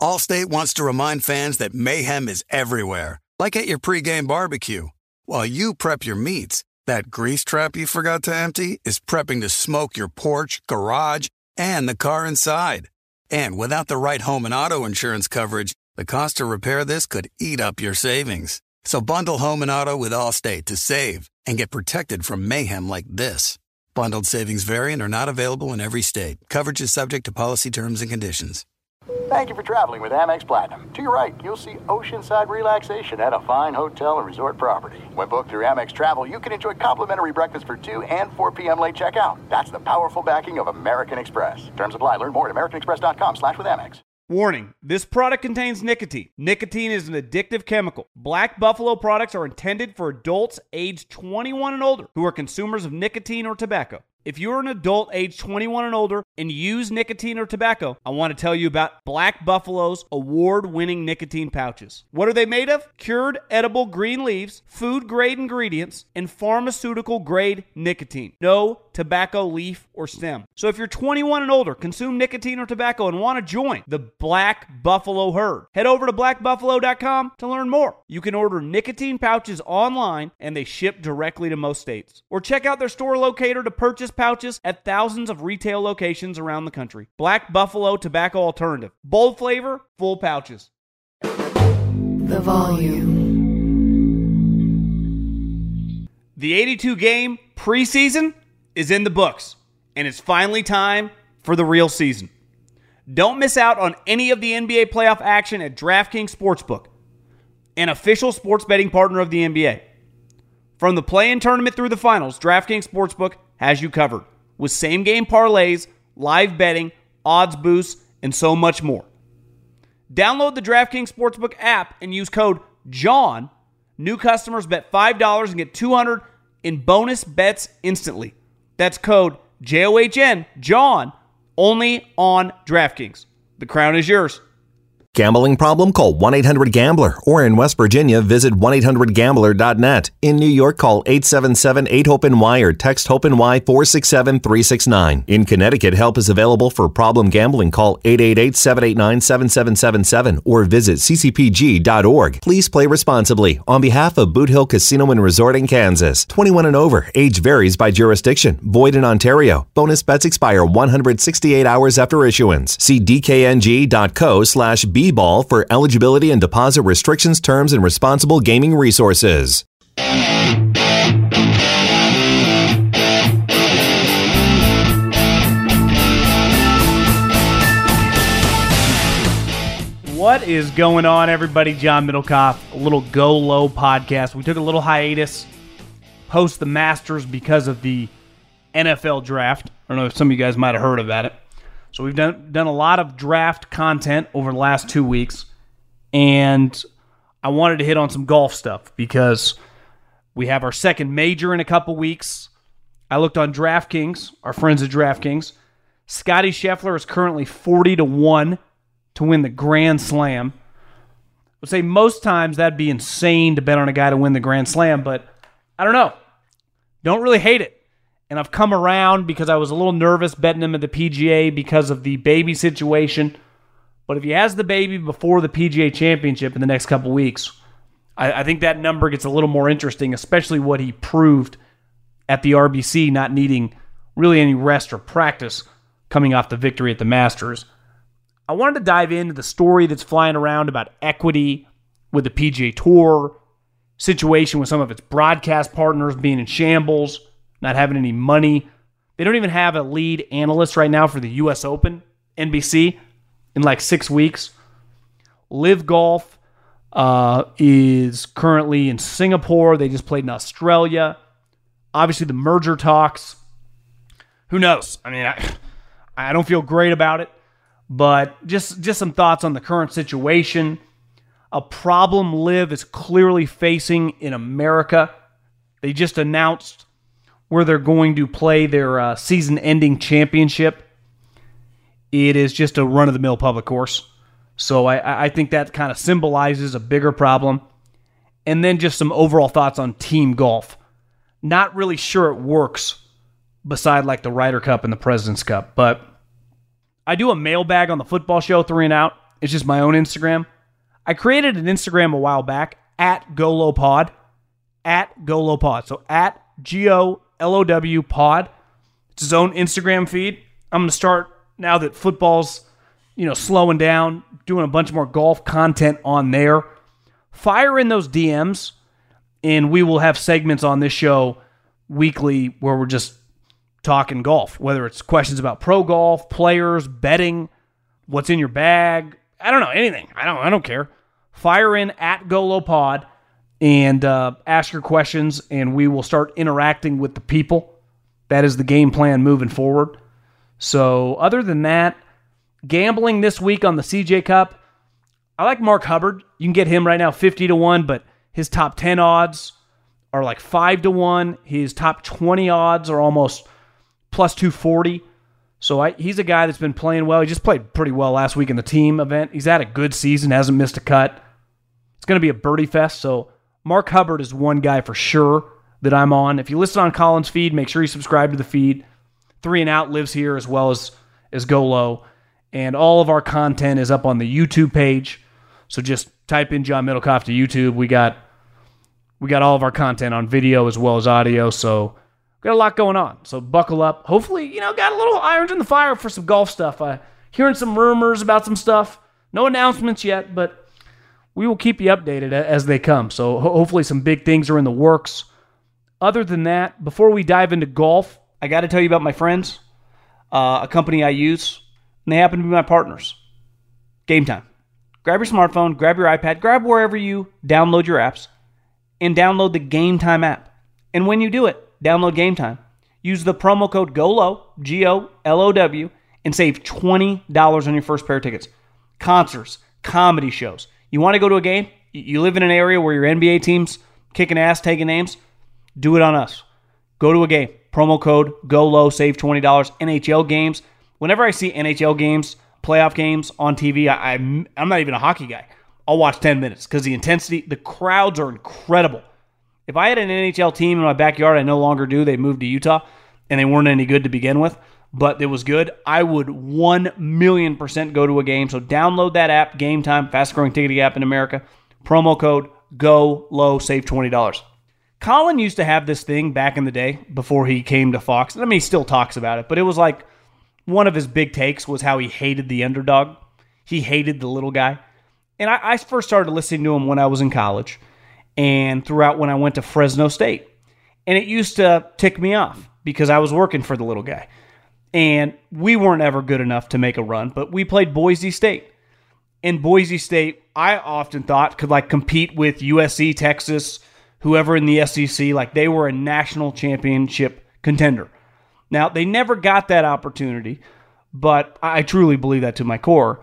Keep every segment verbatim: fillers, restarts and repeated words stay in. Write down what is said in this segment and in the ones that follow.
Allstate wants to remind fans that mayhem is everywhere, like at your pregame barbecue. While you prep your meats, that grease trap you forgot to empty is prepping to smoke your porch, garage, and the car inside. And without the right home and auto insurance coverage, the cost to repair this could eat up your savings. So bundle home and auto with Allstate to save and get protected from mayhem like this. Bundled savings vary and are not available in every state. Coverage is subject to policy terms and conditions. Thank you for traveling with Amex Platinum. To your right, you'll see oceanside relaxation at a fine hotel and resort property. When booked through Amex Travel, you can enjoy complimentary breakfast for two and four p.m. late checkout. That's the powerful backing of American Express. Terms apply. Learn more at americanexpress.com slash with Amex. Warning, this product contains nicotine. Nicotine is an addictive chemical. Black Buffalo products are intended for adults aged twenty-one and older who are consumers of nicotine or tobacco. If you're an adult age twenty-one and older and use nicotine or tobacco, I want to tell you about Black Buffalo's award-winning nicotine pouches. What are they made of? Cured edible green leaves, food-grade ingredients, and pharmaceutical-grade nicotine. No tobacco leaf or stem. So if you're twenty-one and older, consume nicotine or tobacco, and want to join the Black Buffalo herd, head over to black buffalo dot com to learn more. You can order nicotine pouches online, and they ship directly to most states. Or check out their store locator to purchase pouches at thousands of retail locations around the country. Black Buffalo Tobacco Alternative. Bold flavor, full pouches. The volume. The eighty-two game preseason is in the books, and it's finally time for the real season. Don't miss out on any of the N B A playoff action at DraftKings Sportsbook, an official sports betting partner of the N B A. From the play-in tournament through the finals, DraftKings Sportsbook has you covered with same-game parlays, live betting, odds boosts, and so much more. Download the DraftKings Sportsbook app and use code JOHN. New customers bet five dollars and get two hundred dollars in bonus bets instantly. That's code J O H N, John, only on DraftKings. The crown is yours. Gambling problem? Call one eight hundred gambler. Or in West Virginia, visit one eight hundred gambler dot net. In New York, call eight seven seven eight hope N Y or text HOPE-NY four six seven three six nine. In Connecticut, help is available for problem gambling. Call eight eight eight seven eight nine seven seven seven seven or visit c c p g dot org. Please play responsibly. On behalf of Boot Hill Casino and Resort in Kansas. twenty-one and over. Age varies by jurisdiction. Void in Ontario. Bonus bets expire one hundred sixty-eight hours after issuance. See d k n g dot co slash b ball for eligibility and deposit restrictions, terms, and responsible gaming resources. What is going on, everybody? John Middlecoff, a little Go Low podcast. We took a little hiatus post the Masters because of the N F L draft. I don't know if some of you guys might have heard about it. So we've done done a lot of draft content over the last two weeks, and I wanted to hit on some golf stuff because we have our second major in a couple weeks. I looked on DraftKings, our friends at DraftKings. Scotty Scheffler is currently forty to one to win the Grand Slam. I would say most times that'd be insane to bet on a guy to win the Grand Slam, but I don't know. Don't really hate it. And I've come around because I was a little nervous betting him at the P G A because of the baby situation. But if he has the baby before the P G A Championship in the next couple weeks, I, I think that number gets a little more interesting, especially what he proved at the R B C, not needing really any rest or practice coming off the victory at the Masters. I wanted to dive into the story that's flying around about equity with the P G A Tour, situation with some of its broadcast partners being in shambles, not having any money. They don't even have a lead analyst right now for the U S Open, N B C, in like six weeks. Live Golf uh, is currently in Singapore. They just played in Australia. Obviously, the merger talks. Who knows? I mean, I, I don't feel great about it, but just, just some thoughts on the current situation. A problem Live is clearly facing in America. They just announced where they're going to play their uh, season-ending championship. It is just a run-of-the-mill public course. So I, I think that kind of symbolizes a bigger problem. And then just some overall thoughts on team golf. Not really sure it works beside like the Ryder Cup and the President's Cup. But I do a mailbag on the football show, Three and Out. It's just my own Instagram. I created an Instagram a while back, at GoLowPod, at GoLowPod. So at G O L O W pod. It's his own Instagram feed. I'm going to start, now that football's, you know, slowing down, doing a bunch more golf content on there. Fire in those D Ms, and we will have segments on this show weekly where we're just talking golf, whether it's questions about pro golf, players, betting, what's in your bag. I don't know, anything. I don't I don't care. Fire in at GoLowPod and uh, ask your questions, and we will start interacting with the people. That is the game plan moving forward. So other than that, gambling this week on the C J Cup, I like Mark Hubbard. You can get him right now fifty to one, but his top ten odds are like five to one. His top twenty odds are almost plus two forty. So I, he's a guy that's been playing well. He just played pretty well last week in the team event. He's had a good season, hasn't missed a cut. It's going to be a birdie fest. So Mark Hubbard is one guy for sure that I'm on. If you listen on Colin's feed, make sure you subscribe to the feed. Three and Out lives here as well as, as Go Low. And all of our content is up on the YouTube page. So just type in John Middlecoff to YouTube. We got we got all of our content on video as well as audio. So got a lot going on. So buckle up. Hopefully, you know, got a little irons in the fire for some golf stuff. Uh, hearing some rumors about some stuff. No announcements yet, but we will keep you updated as they come. So ho- hopefully some big things are in the works. Other than that, before we dive into golf, I got to tell you about my friends, uh, a company I use, and they happen to be my partners. Game Time. Grab your smartphone, grab your iPad, grab wherever you download your apps, and download the Game Time app. And when you do it, download Game Time. Use the promo code GOLOW, G O L O W, and save twenty dollars on your first pair of tickets. Concerts, comedy shows. You want to go to a game? You live in an area where your N B A team's kicking ass, taking names? Do it on us. Go to a game. Promo code GOLOW, save twenty dollars. N H L games. Whenever I see N H L games, playoff games on T V, I, I'm, I'm not even a hockey guy. I'll watch ten minutes because the intensity, the crowds are incredible. If I had an N H L team in my backyard, I no longer do. They moved to Utah, and they weren't any good to begin with, but it was good. I would one million percent go to a game. So download that app, Game Time, fastest-growing ticketing app in America. Promo code GOLOW, save twenty dollars. Colin used to have this thing back in the day before he came to Fox. I mean, he still talks about it, but it was like one of his big takes was how he hated the underdog. He hated the little guy. And I, I first started listening to him when I was in college and throughout when I went to Fresno State. And it used to tick me off because I was working for the little guy. And we weren't ever good enough to make a run, but we played Boise State. And Boise State, I often thought, could like compete with U S C, Texas, whoever in the S E C. Like they were a national championship contender. Now, they never got that opportunity, but I truly believe that to my core.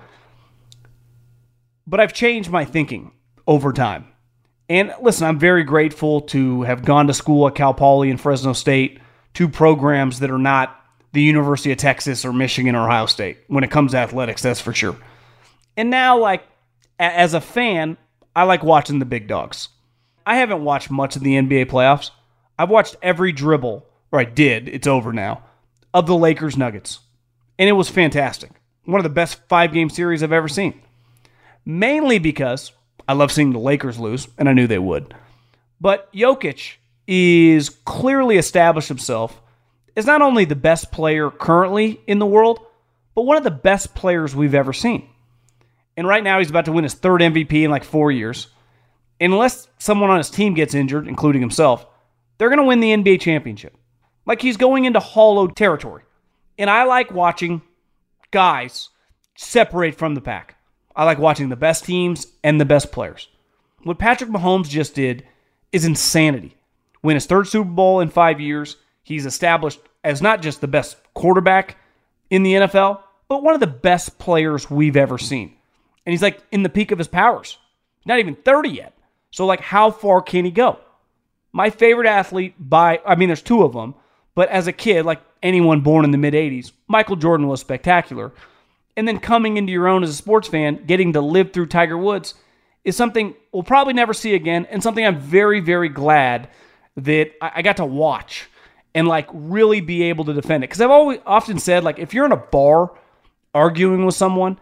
But I've changed my thinking over time. And listen, I'm very grateful to have gone to school at Cal Poly and Fresno State, two programs that are not the University of Texas or Michigan or Ohio State when it comes to athletics, that's for sure. And now, like, as a fan, I like watching the big dogs. I haven't watched much of the N B A playoffs. I've watched every dribble, or I did, it's over now, of the Lakers Nuggets. And it was fantastic. One of the best five-game series I've ever seen. Mainly because I love seeing the Lakers lose, and I knew they would. But Jokic is clearly established himself as not only the best player currently in the world, but one of the best players we've ever seen. And right now he's about to win his third M V P in like four years. And unless someone on his team gets injured, including himself, they're going to win the N B A championship. Like he's going into hollow territory. And I like watching guys separate from the pack. I like watching the best teams and the best players. What Patrick Mahomes just did is insanity. Win his third Super Bowl in five years. He's established as not just the best quarterback in the N F L, but one of the best players we've ever seen. And he's like in the peak of his powers. Not even thirty yet. So like how far can he go? My favorite athlete by, I mean there's two of them, but as a kid, like anyone born in the mid-eighties, Michael Jordan was spectacular. And then coming into your own as a sports fan, getting to live through Tiger Woods is something we'll probably never see again, and something I'm very, very glad that I got to watch and like really be able to defend it. Because I've always often said, like, if you're in a bar arguing with someone,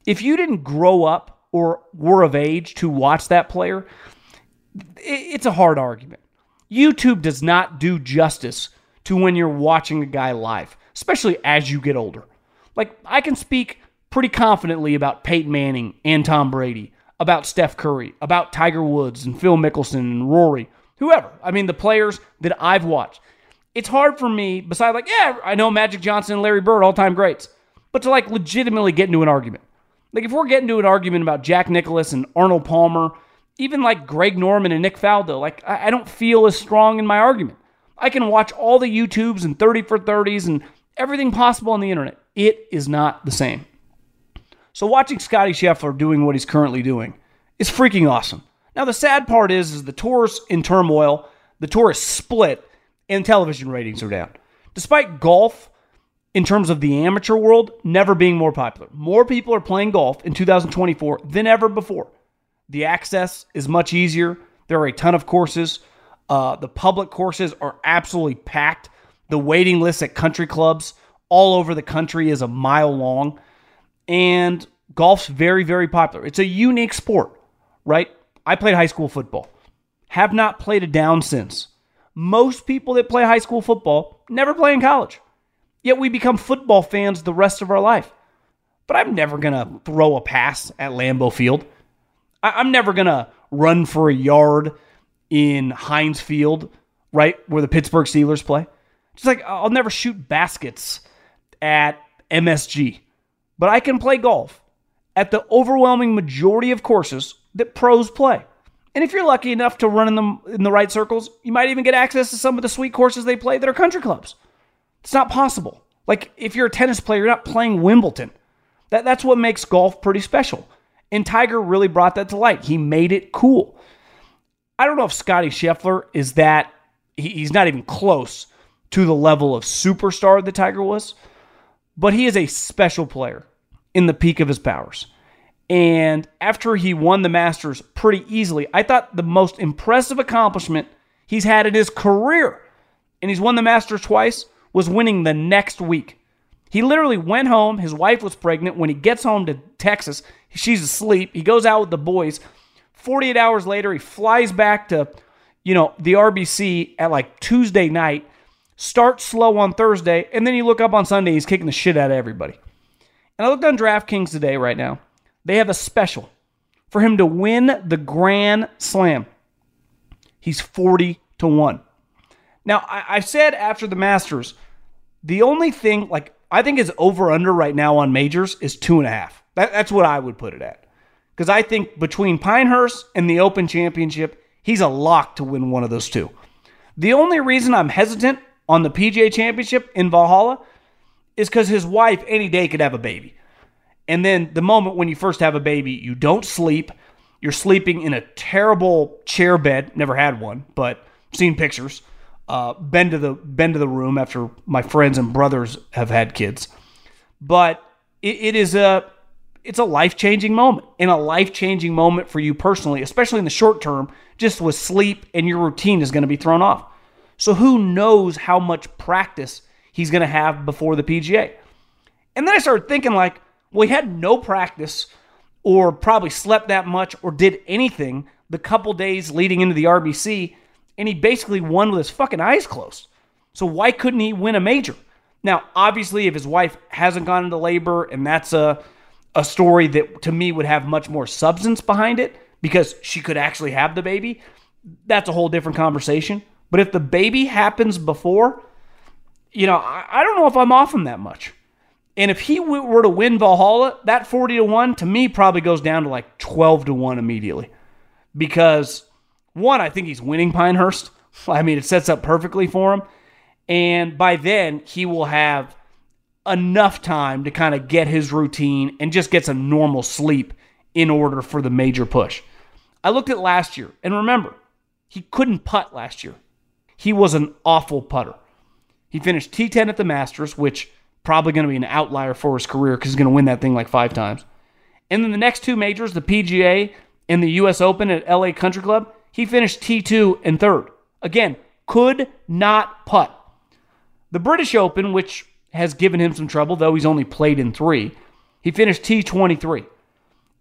if you didn't grow up or were of age to watch that player, it's a hard argument. YouTube does not do justice to when you're watching a guy live, especially as you get older. Like, I can speak pretty confidently about Peyton Manning and Tom Brady, about Steph Curry, about Tiger Woods and Phil Mickelson and Rory, whoever. I mean, the players that I've watched. It's hard for me, besides like, yeah, I know Magic Johnson and Larry Bird, all-time greats, but to like legitimately get into an argument. Like if we're getting into an argument about Jack Nicklaus and Arnold Palmer, even like Greg Norman and Nick Faldo, like I, I don't feel as strong in my argument. I can watch all the YouTubes and thirty for thirties and everything possible on the internet. It is not the same. So watching Scottie Scheffler doing what he's currently doing is freaking awesome. Now the sad part is, is the tour's in turmoil, the tour is split, and television ratings are down. Despite golf, in terms of the amateur world, never being more popular. More people are playing golf in two thousand twenty-four than ever before. The access is much easier. There are a ton of courses. Uh, the public courses are absolutely packed. The waiting list at country clubs all over the country is a mile long. And golf's very, very popular. It's a unique sport, right? I played high school football. Have not played it down since. Most people that play high school football never play in college. Yet we become football fans the rest of our life. But I'm never going to throw a pass at Lambeau Field. I- I'm never going to run for a yard in Heinz Field, right, where the Pittsburgh Steelers play. Just like I'll never shoot baskets at M S G. But I can play golf at the overwhelming majority of courses that pros play. And if you're lucky enough to run in them in the right circles, you might even get access to some of the sweet courses they play that are country clubs. It's not possible. Like, if you're a tennis player, you're not playing Wimbledon. That, that's what makes golf pretty special. And Tiger really brought that to light. He made it cool. I don't know if Scottie Scheffler is that, he, he's not even close to the level of superstar that Tiger was, but he is a special player in the peak of his powers. And after he won the Masters pretty easily, I thought the most impressive accomplishment he's had in his career, and he's won the Masters twice, was winning the next week. He literally went home. His wife was pregnant. When he gets home to Texas, she's asleep. He goes out with the boys. forty-eight hours later, he flies back to, you know, the R B C at like Tuesday night, starts slow on Thursday, and then you look up on Sunday, he's kicking the shit out of everybody. And I looked on DraftKings today right now. They have a special for him to win the Grand Slam. He's forty to one. Now, I, I said after the Masters, the only thing, like, I think his over-under right now on majors is two and a half. That, that's what I would put it at. Because I think between Pinehurst and the Open Championship, he's a lock to win one of those two. The only reason I'm hesitant on the P G A Championship in Valhalla is because his wife any day could have a baby. And then the moment when you first have a baby, you don't sleep. You're sleeping in a terrible chair bed. Never had one, but seen pictures. Uh, been to the been to the room after my friends and brothers have had kids. But it, it is a it's a life-changing moment. And a life-changing moment for you personally, especially in the short term, just with sleep and your routine is going to be thrown off. So who knows how much practice he's going to have before the P G A. And then I started thinking like, well, he had no practice or probably slept that much or did anything the couple days leading into the R B C, and he basically won with his fucking eyes closed. So why couldn't he win a major? Now, obviously, if his wife hasn't gone into labor, and that's a, a story that to me would have much more substance behind it because she could actually have the baby, that's a whole different conversation. But if the baby happens before, you know, I, I don't know if I'm off him that much. And if he w- were to win Valhalla, that forty to one to me probably goes down to like twelve to one immediately. Because, one, I think he's winning Pinehurst. I mean, it sets up perfectly for him. And by then, he will have enough time to kind of get his routine and just get some normal sleep in order for the major push. I looked at last year, and remember, he couldn't putt last year. He was an awful putter. He finished T ten at the Masters, which probably going to be an outlier for his career because he's going to win that thing like five times. And then the next two majors, the P G A and the U S Open at L A Country Club, he finished T two and third. Again, could not putt. The British Open, which has given him some trouble, though he's only played in three, he finished T twenty-three.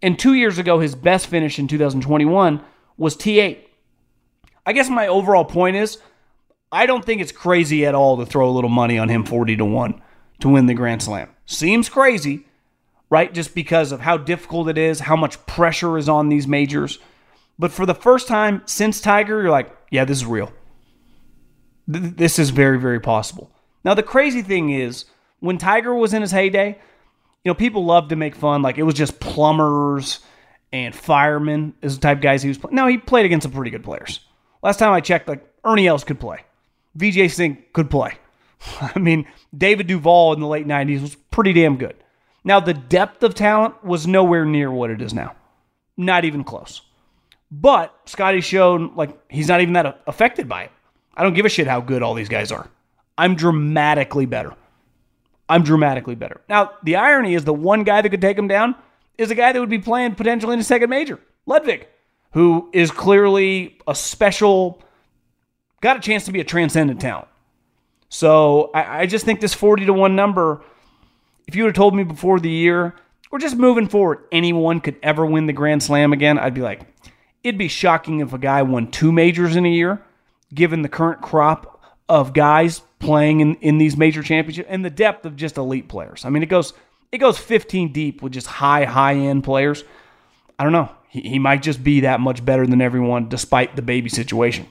And two years ago, his best finish in two thousand twenty-one was T eight. I guess my overall point is, I don't think it's crazy at all to throw a little money on him forty to one to win the Grand Slam. Seems crazy, right? Just because of how difficult it is, how much pressure is on these majors. But for the first time since Tiger, you're like, yeah, this is real. Th- this is very, very possible. Now, the crazy thing is, when Tiger was in his heyday, you know, people love to make fun, like it was just plumbers and firemen is the type of guys he was playing. No, he played against some pretty good players. Last time I checked, like Ernie Els could play. V J Singh could play. I mean, David Duval in the late nineties was pretty damn good. Now, the depth of talent was nowhere near what it is now. Not even close. But Scotty showed, like, he's not even that affected by it. I don't give a shit how good all these guys are. I'm dramatically better. I'm dramatically better. Now, the irony is the one guy that could take him down is a guy that would be playing potentially in a second major, Ludwig, who is clearly a special, got a chance to be a transcendent talent. So I, I just think this forty to one number, if you would have told me before the year, or just moving forward, anyone could ever win the Grand Slam again, I'd be like, it'd be shocking if a guy won two majors in a year, given the current crop of guys playing in, in these major championships and the depth of just elite players. I mean, it goes it goes fifteen deep with just high, high-end players. I don't know. He, he might just be that much better than everyone despite the baby situation.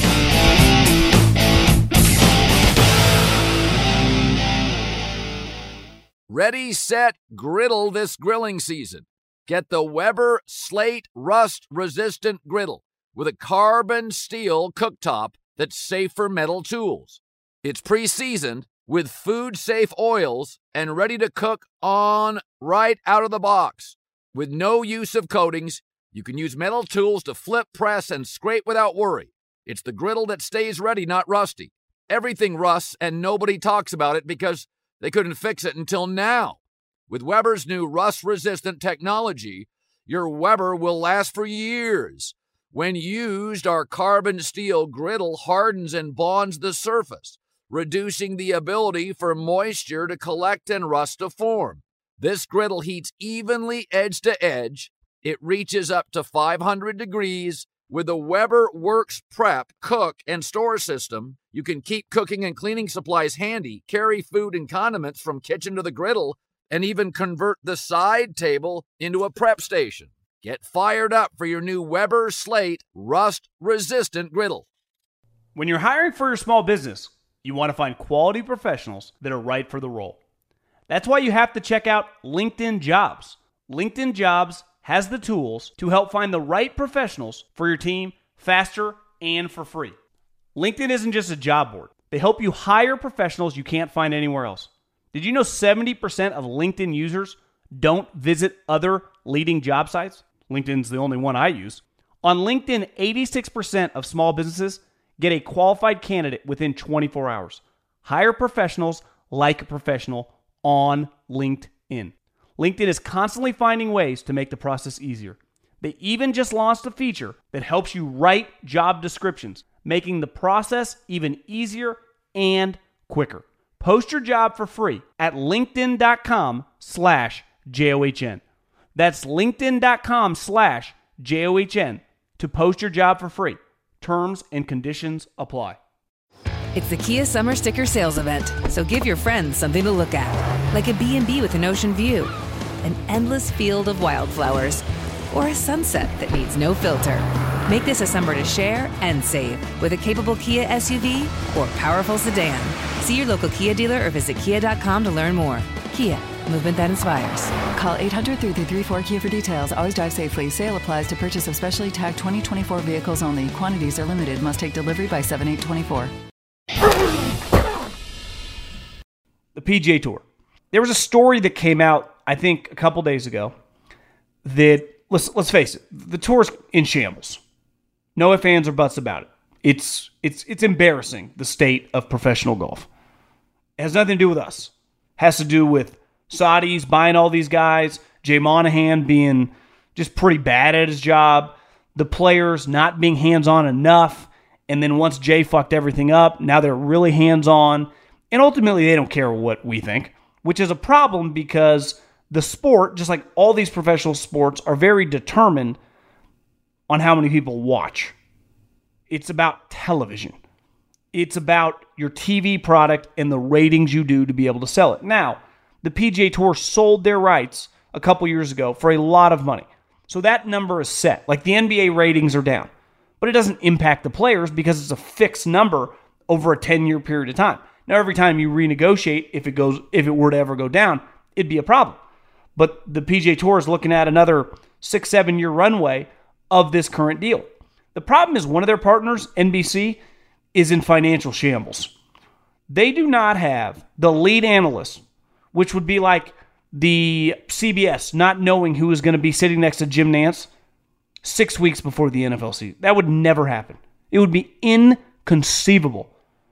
Ready, set, griddle this grilling season. Get the Weber Slate Rust-Resistant Griddle with a carbon steel cooktop that's safe for metal tools. It's pre-seasoned with food-safe oils and ready to cook on right out of the box. With no use of coatings, you can use metal tools to flip, press, and scrape without worry. It's the griddle that stays ready, not rusty. Everything rusts, and nobody talks about it because they couldn't fix it until now. With Weber's new rust-resistant technology, your Weber will last for years. When used, our carbon steel griddle hardens and bonds the surface, reducing the ability for moisture to collect and rust to form. This griddle heats evenly edge to edge. It reaches up to five hundred degrees. With the Weber Works Prep, Cook, and Store system, you can keep cooking and cleaning supplies handy, carry food and condiments from kitchen to the griddle, and even convert the side table into a prep station. Get fired up for your new Weber Slate Rust-Resistant Griddle. When you're hiring for your small business, you want to find quality professionals that are right for the role. That's why you have to check out LinkedIn Jobs. LinkedIn Jobs has the tools to help find the right professionals for your team faster and for free. LinkedIn isn't just a job board. They help you hire professionals you can't find anywhere else. Did you know seventy percent of LinkedIn users don't visit other leading job sites? LinkedIn's the only one I use. On LinkedIn, eighty-six percent of small businesses get a qualified candidate within twenty-four hours. Hire professionals like a professional on LinkedIn. LinkedIn is constantly finding ways to make the process easier. They even just launched a feature that helps you write job descriptions, making the process even easier and quicker. Post your job for free at linkedin.com slash J-O-H-N. That's linkedin.com slash J-O-H-N to post your job for free. Terms and conditions apply. It's the Kia Summer Sticker Sales Event, so give your friends something to look at, like a B and B with an ocean view, an endless field of wildflowers, or a sunset that needs no filter. Make this a summer to share and save with a capable Kia S U V or powerful sedan. See your local Kia dealer or visit kia dot com to learn more. Kia, movement that inspires. Call eight hundred, three three three, four K I A for details. Always drive safely. Sale applies to purchase of specially tagged twenty twenty-four vehicles only. Quantities are limited. Must take delivery by seven eight twenty-four. The P G A Tour. There was a story that came out, I think, a couple days ago that, let's let's face it, the tour's in shambles. No ifs, ands, or buts about it. It's it's it's embarrassing, the state of professional golf. It has nothing to do with us. It has to do with Saudis buying all these guys, Jay Monahan being just pretty bad at his job, the players not being hands-on enough, and then once Jay fucked everything up, now they're really hands-on, and ultimately they don't care what we think, which is a problem because the sport, just like all these professional sports, are very determined on how many people watch. It's about television. It's about your T V product and the ratings you do to be able to sell it. Now, the P G A Tour sold their rights a couple years ago for a lot of money. So that number is set. Like the N B A ratings are down. But it doesn't impact the players because it's a fixed number over a ten-year period of time. Now, every time you renegotiate, if it goes, if it were to ever go down, it'd be a problem. But the P G A Tour is looking at another six, seven-year runway of this current deal. The problem is one of their partners, N B C, is in financial shambles. They do not have the lead analyst, which would be like the C B S not knowing who is going to be sitting next to Jim Nantz six weeks before the N F L season. That would never happen. It would be inconceivable.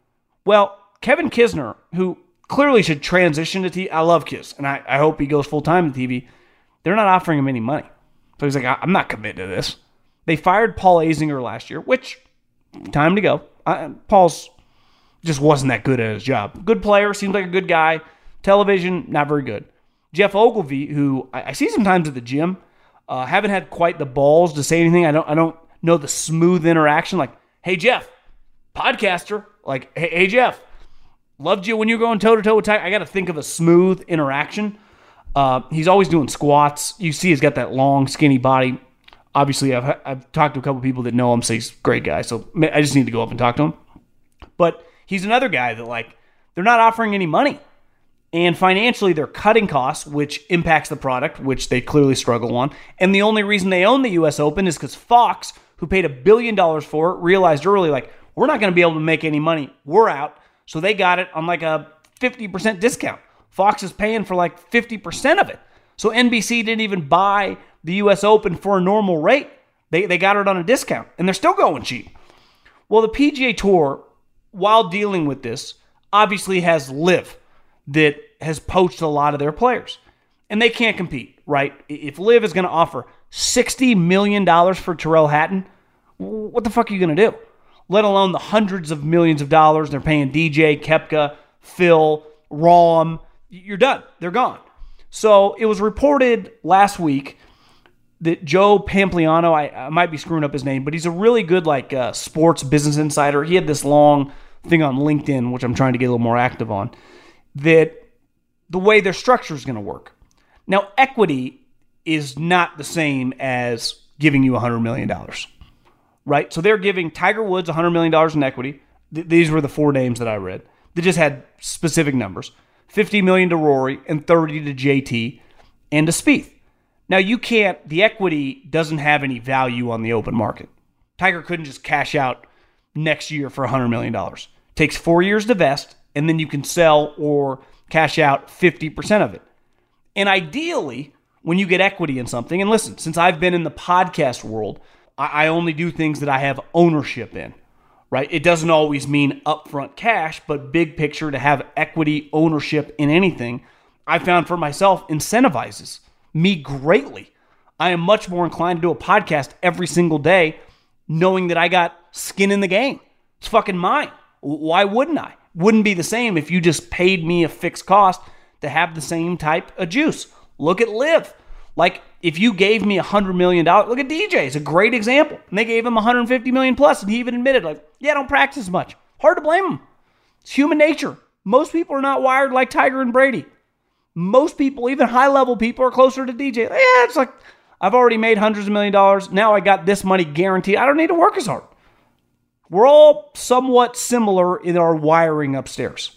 Well, Kevin Kisner, who clearly should transition to T V, I love Kiss, and I, I hope he goes full-time to T V. They're not offering him any money. So he's like, I'm not committed to this. They fired Paul Azinger last year, which, time to go. I, Paul's just wasn't that good at his job. Good player, seems like a good guy. Television, not very good. Jeff Ogilvy, who I, I see sometimes at the gym, uh, haven't had quite the balls to say anything. I don't I don't know the smooth interaction. Like, hey, Jeff, podcaster. Like, hey, hey Jeff, loved you when you were going toe-to-toe with Tiger. I got to think of a smooth interaction. Uh, he's always doing squats. You see he's got that long, skinny body. Obviously, I've, I've talked to a couple people that know him, say he's a great guy, so I just need to go up and talk to him. But he's another guy that, like, they're not offering any money. And financially, they're cutting costs, which impacts the product, which they clearly struggle on. And the only reason they own the U S Open is because Fox, who paid a billion dollars for it, realized early, like, we're not going to be able to make any money. We're out. So they got it on like a fifty percent discount. Fox is paying for like fifty percent of it. So N B C didn't even buy the U S Open for a normal rate. They they got it on a discount, and they're still going cheap. Well, the P G A Tour, while dealing with this, obviously has LIV that has poached a lot of their players. And they can't compete, right? If LIV is going to offer sixty million dollars for Tyrrell Hatton, what the fuck are you going to do? Let alone the hundreds of millions of dollars they're paying D J, Koepka, Phil, Rahm. You're done. They're gone. So it was reported last week that Joe Pampliano, I, I might be screwing up his name, but he's a really good like uh, sports business insider. He had this long thing on LinkedIn, which I'm trying to get a little more active on, that the way their structure is going to work. Now, equity is not the same as giving you one hundred million dollars, right? So they're giving Tiger Woods one hundred million dollars in equity. Th- these were the four names that I read. They just had specific numbers. fifty million dollars to Rory and thirty to J T and to Spieth. Now, you can't, the equity doesn't have any value on the open market. Tiger couldn't just cash out next year for one hundred million dollars. It takes four years to vest, and then you can sell or cash out fifty percent of it. And ideally, when you get equity in something, and listen, since I've been in the podcast world, I, I only do things that I have ownership in, right? It doesn't always mean upfront cash, but big picture, to have equity ownership in anything, I found for myself incentivizes me greatly. I am much more inclined to do a podcast every single day knowing that I got skin in the game. It's fucking mine. Why wouldn't I? Wouldn't be the same if you just paid me a fixed cost to have the same type of juice. Look at LIV. Like, if you gave me one hundred million dollars, look at D J. It's a great example. And they gave him one hundred fifty million dollars plus, and he even admitted, like, yeah, I don't practice much. Hard to blame him. It's human nature. Most people are not wired like Tiger and Brady. Most people, even high-level people, are closer to D J. Yeah, it's like, I've already made hundreds of million dollars. Now I got this money guaranteed. I don't need to work as hard. We're all somewhat similar in our wiring upstairs.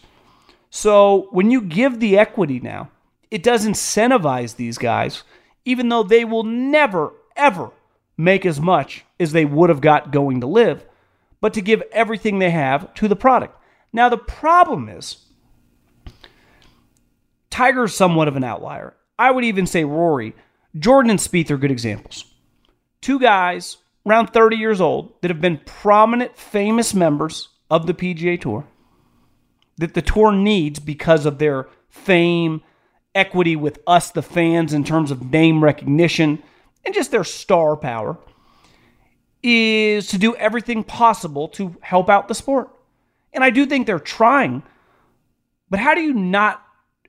So when you give the equity now, it does incentivize these guys, even though they will never, ever make as much as they would have got going to LIV, but to give everything they have to the product. Now, the problem is, Tiger's somewhat of an outlier. I would even say Rory. Jordan and Spieth are good examples. Two guys around thirty years old that have been prominent, famous members of the P G A Tour that the tour needs because of their fame, equity with us, the fans, in terms of name recognition, and just their star power, is to do everything possible to help out the sport. And I do think they're trying, but how do you not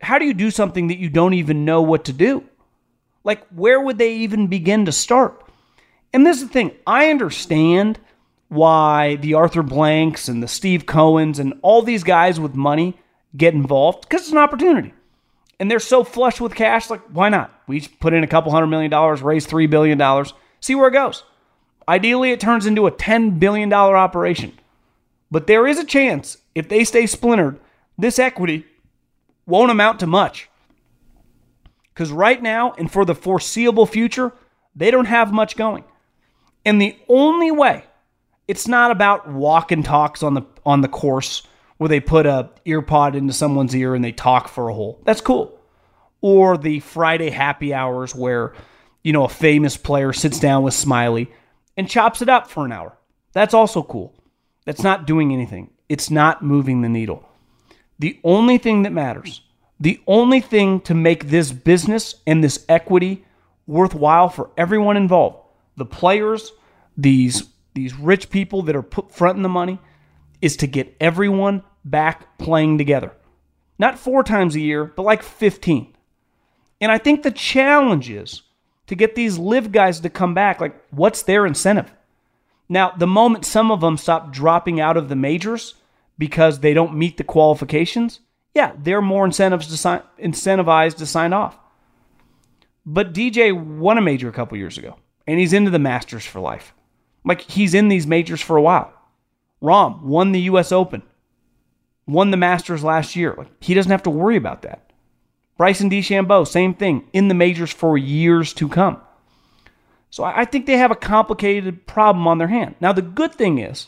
how do you do something that you don't even know what to do? Like, where would they even begin to start? And this is the thing. I understand why the Arthur Blanks and the Steve Cohens and all these guys with money get involved, because it's an opportunity. And they're so flush with cash, like, why not? We each put in a couple hundred million dollars, raise three billion dollars, see where it goes. Ideally, it turns into a ten billion dollars operation. But there is a chance, if they stay splintered, this equity won't amount to much. Because right now, and for the foreseeable future, they don't have much going. And the only way, it's not about walk and talks on the on the course where they put a ear pod into someone's ear and they talk for a hole. That's cool. Or the Friday happy hours where, you know, a famous player sits down with Smiley and chops it up for an hour. That's also cool. That's not doing anything. It's not moving the needle. The only thing that matters, the only thing to make this business and this equity worthwhile for everyone involved, the players, these, these rich people that are put fronting the money, is to get everyone back playing together. Not four times a year, but like fifteen. And I think the challenge is to get these live guys to come back. Like, what's their incentive? Now, the moment some of them stop dropping out of the majors because they don't meet the qualifications, yeah, they're more incentives to sign, incentivized to sign off. But D J won a major a couple years ago, and he's into the Masters for life. Like, he's in these majors for a while. Rahm won the U S Open, won the Masters last year. Like, he doesn't have to worry about that. Bryson DeChambeau, same thing, in the majors for years to come. So I think they have a complicated problem on their hand. Now, the good thing is,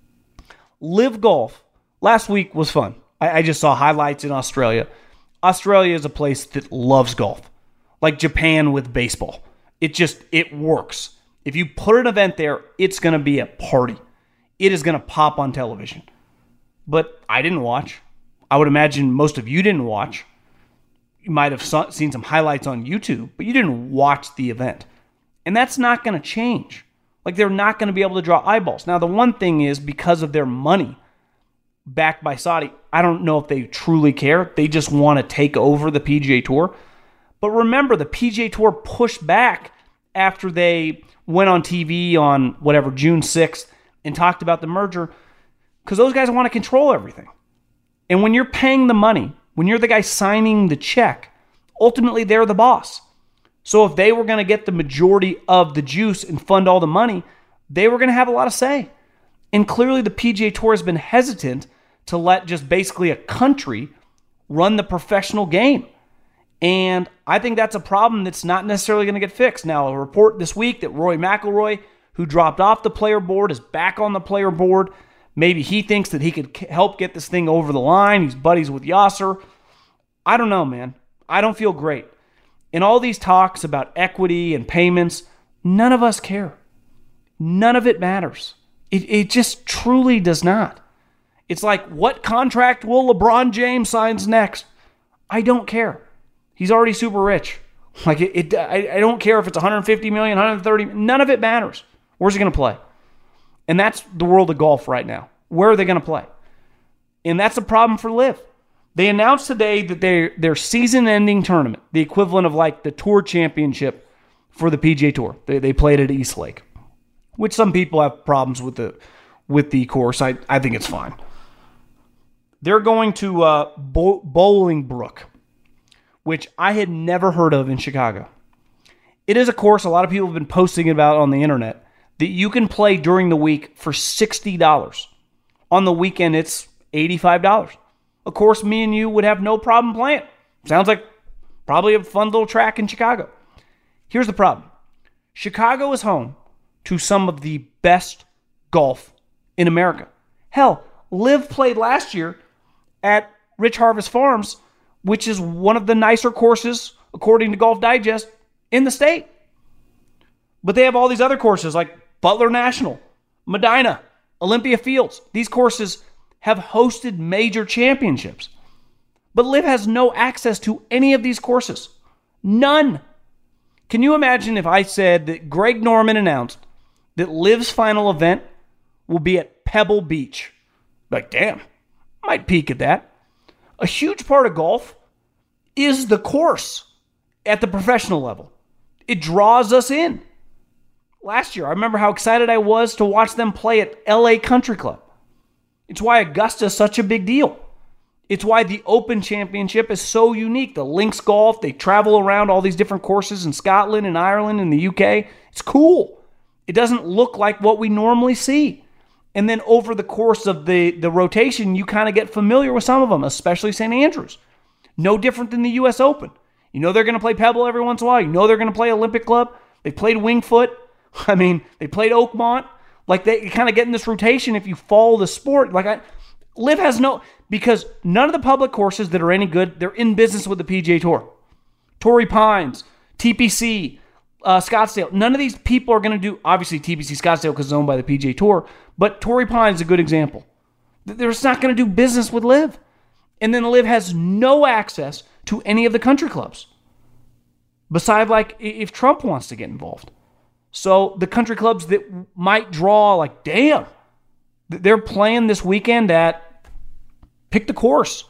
Live Golf last week was fun. I, I just saw highlights in Australia. Australia is a place that loves golf, like Japan with baseball. It just, it works. If you put an event there, it's going to be a party. It is going to pop on television. But I didn't watch. I would imagine most of you didn't watch. You might have saw, seen some highlights on YouTube, but you didn't watch the event. And that's not going to change. Like, they're not going to be able to draw eyeballs. Now, the one thing is, because of their money backed by Saudi, I don't know if they truly care. They just want to take over the P G A Tour. But remember, the P G A Tour pushed back after they went on T V on whatever, June sixth, and talked about the merger, because those guys want to control everything. And when you're paying the money, when you're the guy signing the check, ultimately they're the boss. So if they were going to get the majority of the juice and fund all the money, they were going to have a lot of say. And clearly the P G A Tour has been hesitant to let just basically a country run the professional game. And I think that's a problem that's not necessarily going to get fixed. Now, a report this week that Rory McIlroy, who dropped off the player board, is back on the player board. Maybe he thinks that he could help get this thing over the line. He's buddies with Yasser. I don't know, man. I don't feel great. In all these talks about equity and payments, none of us care. None of it matters. It, it just truly does not. It's like, what contract will LeBron James sign next? I don't care. He's already super rich. Like, it, it I, I don't care if it's one hundred fifty million, one hundred thirty. None of it matters. Where's he going to play? And that's the world of golf right now. Where are they going to play? And that's a problem for Liv. They announced today that their their season-ending tournament, the equivalent of like the Tour Championship for the P G A Tour, they they played at East Lake, which some people have problems with the with the course. I I think it's fine. They're going to uh, Bo- Bolingbrook, which I had never heard of in Chicago. It is a course a lot of people have been posting about on the internet that you can play during the week for sixty dollars. On the weekend, it's eighty-five dollars. A course me and you would have no problem playing. Sounds like probably a fun little track in Chicago. Here's the problem. Chicago is home to some of the best golf in America. Hell, Liv played last year at Rich Harvest Farms, which is one of the nicer courses, according to Golf Digest, in the state. But they have all these other courses like Butler National, Medina, Olympia Fields. These courses have hosted major championships. But Liv has no access to any of these courses. None. Can you imagine if I said that Greg Norman announced that Liv's final event will be at Pebble Beach? Like, damn, might peek at that. A huge part of golf is the course at the professional level. It draws us in. Last year, I remember how excited I was to watch them play at L A Country Club. It's why Augusta is such a big deal. It's why the Open Championship is so unique. The links golf, they travel around all these different courses in Scotland and Ireland and the U K. It's cool. It doesn't look like what we normally see. And then over the course of the, the rotation, you kind of get familiar with some of them, especially Saint Andrews. No different than the U S Open. You know they're going to play Pebble every once in a while. You know they're going to play Olympic Club. They played Winged Foot. I mean, they played Oakmont. Like, they kind of get in this rotation if you follow the sport. Like, I, Liv has no, because none of the public courses that are any good, they're in business with the P G A Tour. Torrey Pines, T P C, uh, Scottsdale. None of these people are going to do, obviously T P C Scottsdale because it's owned by the P G A Tour, but Torrey Pines is a good example. They're just not going to do business with Liv. And then Liv has no access to any of the country clubs. Besides, like, if Trump wants to get involved. So the country clubs that might draw, like, damn, they're playing this weekend at, pick the course.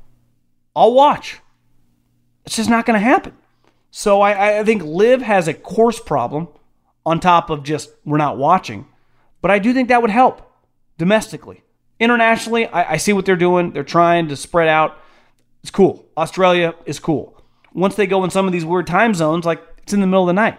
I'll watch. It's just not going to happen. So I, I think Liv has a course problem on top of just we're not watching. But I do think that would help domestically. Internationally, I, I see what they're doing. They're trying to spread out. It's cool. Australia is cool. Once they go in some of these weird time zones, like it's in the middle of the night.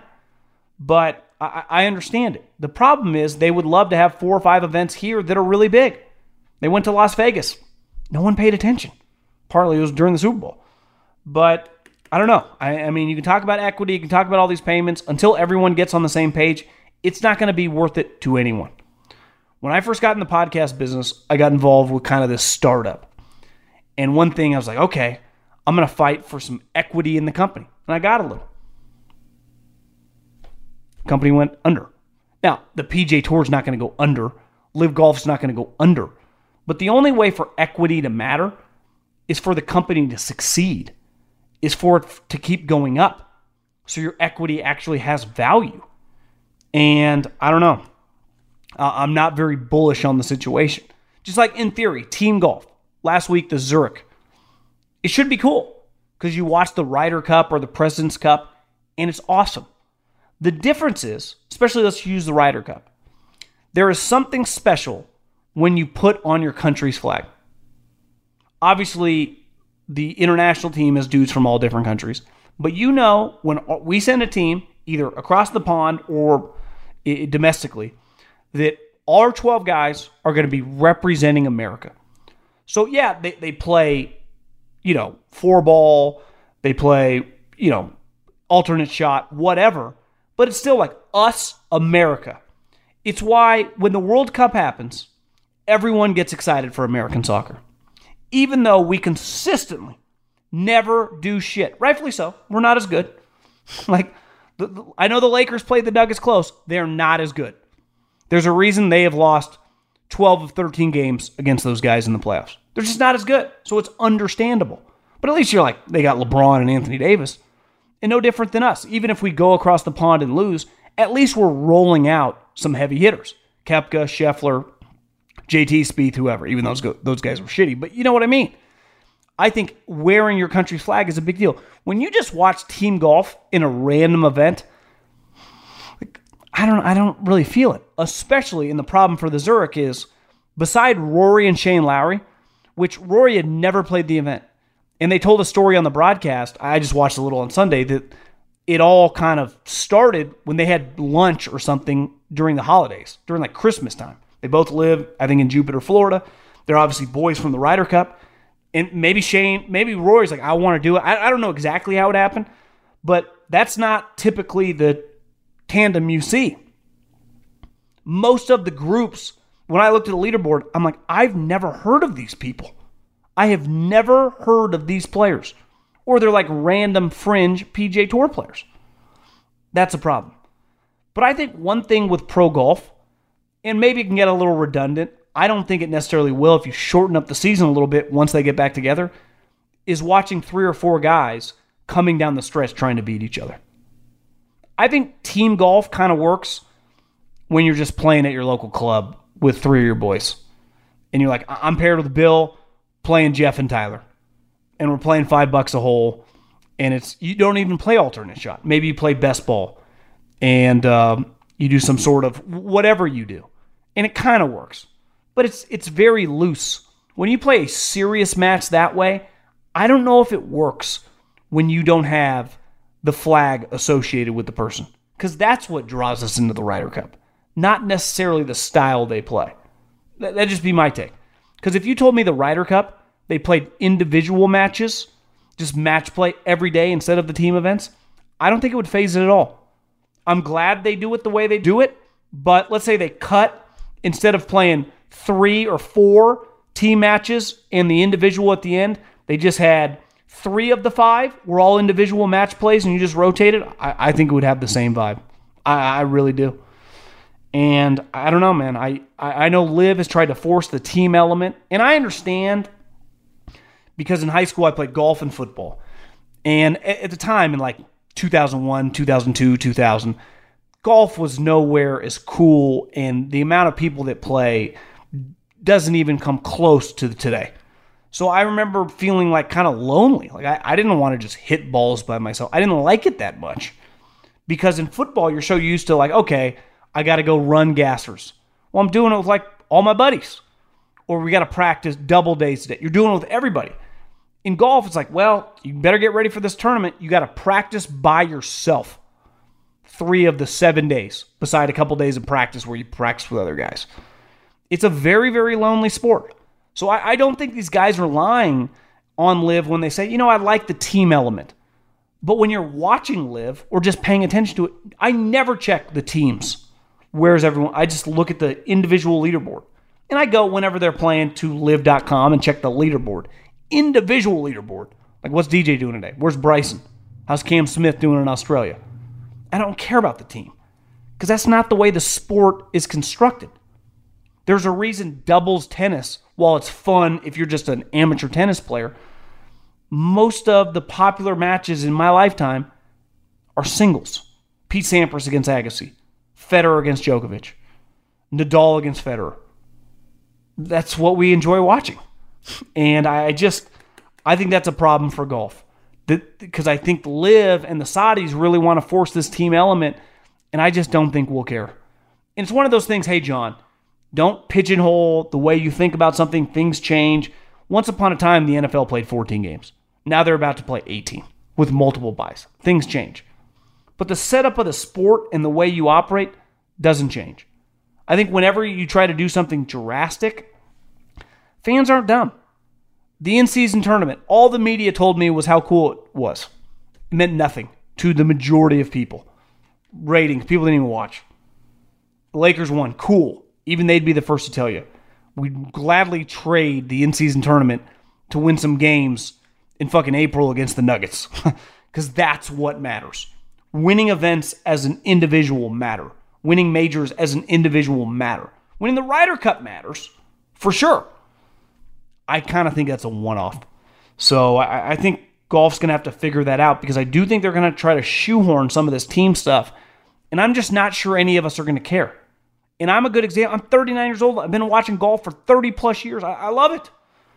But I, I understand it. The problem is they would love to have four or five events here that are really big. They went to Las Vegas. No one paid attention. Partly it was during the Super Bowl. But I don't know. I, I mean, you can talk about equity. You can talk about all these payments. Until everyone gets on the same page, it's not going to be worth it to anyone. When I first got in the podcast business, I got involved with kind of this startup. And one thing I was like, okay, I'm going to fight for some equity in the company. And I got a little. Company went under. Now, the P G A Tour is not going to go under. Liv Golf's not going to go under. But the only way for equity to matter is for the company to succeed, is for it to keep going up. So your equity actually has value. And I don't know. Uh, I'm not very bullish on the situation. Just like in theory, team golf. Last week, the Zurich. It should be cool because you watch the Ryder Cup or the President's Cup, and it's awesome. The difference is, especially let's use the Ryder Cup, there is something special when you put on your country's flag. Obviously, the international team has dudes from all different countries, but you know when we send a team, either across the pond or domestically, that our twelve guys are going to be representing America. So yeah, they, they play, you know, four ball, they play, you know, alternate shot, whatever, but it's still like us, America. It's why when the World Cup happens, everyone gets excited for American soccer. Even though we consistently never do shit. Rightfully so. We're not as good. Like, the, the, I know the Lakers played the Nuggets close. They're not as good. There's a reason they have lost twelve of thirteen games against those guys in the playoffs. They're just not as good. So it's understandable. But at least you're like, they got LeBron and Anthony Davis. And no different than us. Even if we go across the pond and lose, at least we're rolling out some heavy hitters. Koepka, Scheffler, J T Spieth, whoever. Even those, go, those guys were shitty. But you know what I mean. I think wearing your country's flag is a big deal. When you just watch team golf in a random event, like, I don't I don't really feel it. Especially, and the problem for the Zurich is, beside Rory and Shane Lowry, which Rory had never played the event, and they told a story on the broadcast, I just watched a little on Sunday, that it all kind of started when they had lunch or something during the holidays, during like Christmas time. They both live, I think, in Jupiter, Florida. They're obviously boys from the Ryder Cup. And maybe Shane, maybe Rory's like, I want to do it. I, I don't know exactly how it happened, but that's not typically the tandem you see. Most of the groups, when I looked at the leaderboard, I'm like, I've never heard of these people. I have never heard of these players. Or they're like random fringe P G A Tour players. That's a problem. But I think one thing with pro golf, and maybe it can get a little redundant, I don't think it necessarily will if you shorten up the season a little bit once they get back together, is watching three or four guys coming down the stretch trying to beat each other. I think team golf kind of works when you're just playing at your local club with three of your boys. And you're like, I'm paired with Bill playing Jeff and Tyler. And we're playing five bucks a hole. And it's you don't even play alternate shot. Maybe you play best ball, and um, you do some sort of whatever you do, and it kind of works. But it's it's very loose. When you play a serious match that way, I don't know if it works when you don't have the flag associated with the person. Because that's what draws us into the Ryder Cup. Not necessarily the style they play. That, that'd just be my take. Because if you told me the Ryder Cup, they played individual matches, just match play every day instead of the team events, I don't think it would phase it at all. I'm glad they do it the way they do it, but let's say they cut, instead of playing three or four team matches and the individual at the end, they just had three of the five were all individual match plays and you just rotated. I, I think it would have the same vibe. I, I really do. And I don't know, man. I, I know Liv has tried to force the team element, and I understand because in high school I played golf and football. And at the time, in like two thousand one, two thousand two, two thousand, golf was nowhere as cool, and the amount of people that play doesn't even come close to today. So I remember feeling like kind of lonely. Like I, I didn't want to just hit balls by myself. I didn't like it that much. Because in football, you're so used to like, okay, I got to go run gassers. Well, I'm doing it with like all my buddies. Or we got to practice double days today. You're doing it with everybody. In golf, it's like, well, you better get ready for this tournament. You got to practice by yourself. Three of the seven days, beside a couple days of practice where you practice with other guys. It's a very, very lonely sport. So I, I don't think these guys are lying on Liv when they say, you know, I like the team element. But when you're watching Liv or just paying attention to it, I never check the teams. Where's everyone? I just look at the individual leaderboard. And I go whenever they're playing to live dot com and check the leaderboard. Individual leaderboard. Like, what's D J doing today? Where's Bryson? How's Cam Smith doing in Australia? I don't care about the team. Because that's not the way the sport is constructed. There's a reason doubles tennis, while it's fun if you're just an amateur tennis player, most of the popular matches in my lifetime are singles. Pete Sampras against Agassi. Federer against Djokovic. Nadal against Federer. That's what we enjoy watching. And I just, I think that's a problem for golf. Because I think Liv and the Saudis really want to force this team element, and I just don't think we'll care. And it's one of those things, hey, John, don't pigeonhole the way you think about something. Things change. Once upon a time, the N F L played fourteen games. Now they're about to play eighteen with multiple buys. Things change. But the setup of the sport and the way you operate doesn't change. I think whenever you try to do something drastic, fans aren't dumb. The in-season tournament, all the media told me was how cool it was. It meant nothing to the majority of people. Ratings, people didn't even watch. The Lakers won. Cool. Even they'd be the first to tell you. We'd gladly trade the in-season tournament to win some games in fucking April against the Nuggets. Because that's what matters. Winning events as an individual matter. Winning majors as an individual matter. Winning the Ryder Cup matters, for sure. I kind of think that's a one-off. So I, I think golf's going to have to figure that out, because I do think they're going to try to shoehorn some of this team stuff. And I'm just not sure any of us are going to care. And I'm a good example. I'm thirty-nine years old. I've been watching golf for thirty plus years. I, I love it.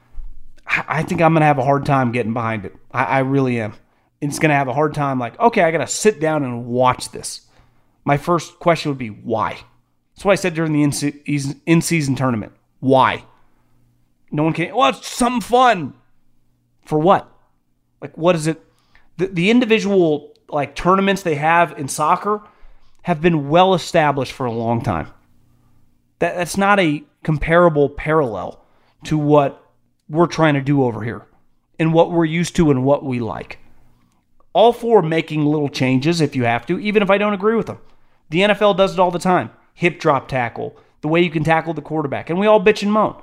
I, I think I'm going to have a hard time getting behind it. I, I really am. It's going to have a hard time like, okay, I got to sit down and watch this. My first question would be, why? That's what I said during the in- in-season tournament. Why? No one can, well, it's something fun. For what? Like, what is it? The, the individual like tournaments they have in soccer have been well established for a long time. That That's not a comparable parallel to what we're trying to do over here and what we're used to and what we like. All for making little changes if you have to, even if I don't agree with them. The N F L does it all the time. Hip drop tackle, the way you can tackle the quarterback, and we all bitch and moan.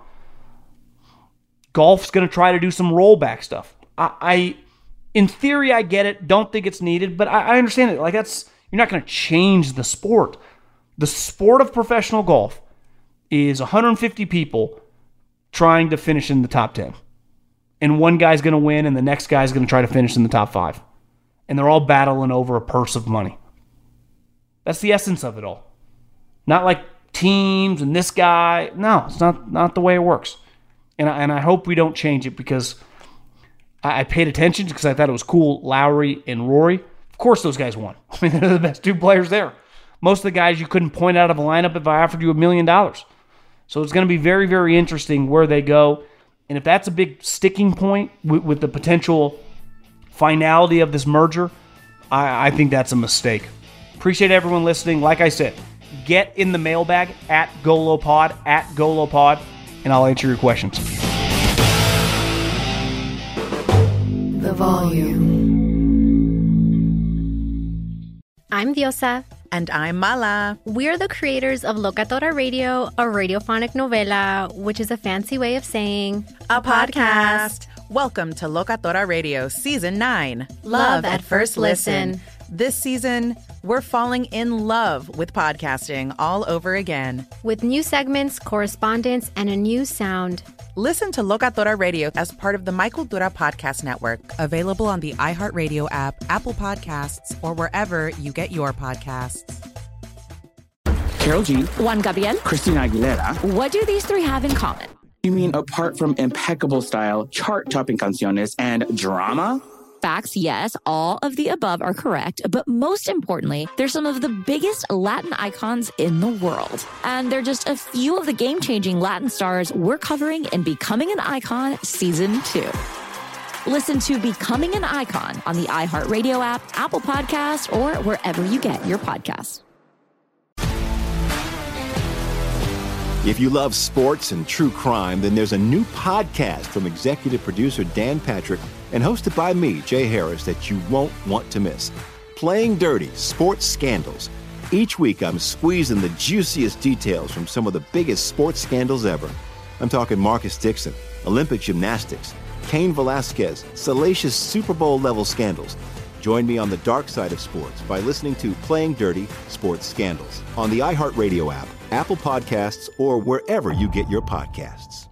Golf's going to try to do some rollback stuff. I, I, in theory, I get it. Don't think it's needed, but I, I understand it. Like that's you're not going to change the sport. The sport of professional golf is one hundred fifty people trying to finish in the top ten, and one guy's going to win, and the next guy's going to try to finish in the top five, and they're all battling over a purse of money. That's the essence of it all. Not like teams and this guy. No, it's not not the way it works. And I, and I hope we don't change it, because I, I paid attention because I thought it was cool. Lowry and Rory. Of course those guys won. I mean, they're the best two players there. Most of the guys you couldn't point out of a lineup if I offered you a million dollars. So it's going to be very, very interesting where they go. And if that's a big sticking point with, with the potential finality of this merger, I, I think that's a mistake. Appreciate everyone listening. Like I said, get in the mailbag at GoloPod, at GoloPod, and I'll answer your questions. The volume. I'm Diosa. And I'm Mala. We're the creators of Locatora Radio, a radiophonic novela, which is a fancy way of saying a, a podcast. podcast. Welcome to Locatora Radio Season nine. Love, love at, at First listen. listen. This season, we're falling in love with podcasting all over again. With new segments, correspondence, and a new sound. Listen to Locatora Radio as part of the My Cultura Podcast Network. Available on the iHeartRadio app, Apple Podcasts, or wherever you get your podcasts. Karol G. Juan Gabriel. Christina Aguilera. What do these three have in common? You mean apart from impeccable style, chart-topping canciones, and drama? Facts, yes, all of the above are correct. But most importantly, they're some of the biggest Latin icons in the world. And they're just a few of the game-changing Latin stars we're covering in Becoming an Icon Season two. Listen to Becoming an Icon on the iHeartRadio app, Apple Podcasts, or wherever you get your podcasts. If you love sports and true crime, then there's a new podcast from executive producer Dan Patrick and hosted by me, Jay Harris, that you won't want to miss. Playing Dirty: Sports Scandals. Each week, I'm squeezing the juiciest details from some of the biggest sports scandals ever. I'm talking Marcus Dixon, Olympic gymnastics, Cain Velasquez, salacious Super Bowl-level scandals. Join me on the dark side of sports by listening to Playing Dirty: Sports Scandals on the iHeartRadio app, Apple Podcasts, or wherever you get your podcasts.